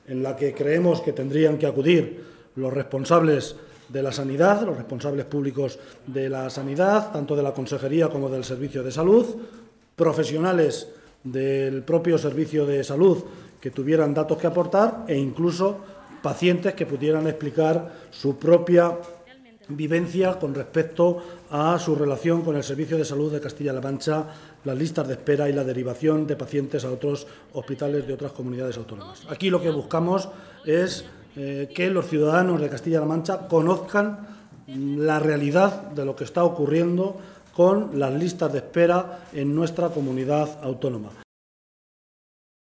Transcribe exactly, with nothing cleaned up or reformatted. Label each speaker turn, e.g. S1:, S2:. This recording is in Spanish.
S1: en la que creemos que tendrían que acudir los responsables de la sanidad, los responsables públicos de la sanidad, tanto de la Consejería como del Servicio de Salud, profesionales del propio Servicio de Salud que tuvieran datos que aportar e incluso pacientes que pudieran explicar su propia vivencia con respecto a su relación con el Servicio de Salud de Castilla-La Mancha, las listas de espera y la derivación de pacientes a otros hospitales de otras comunidades autónomas. Aquí lo que buscamos es eh, que los ciudadanos de Castilla-La Mancha conozcan la realidad de lo que está ocurriendo con las listas de espera en nuestra comunidad autónoma.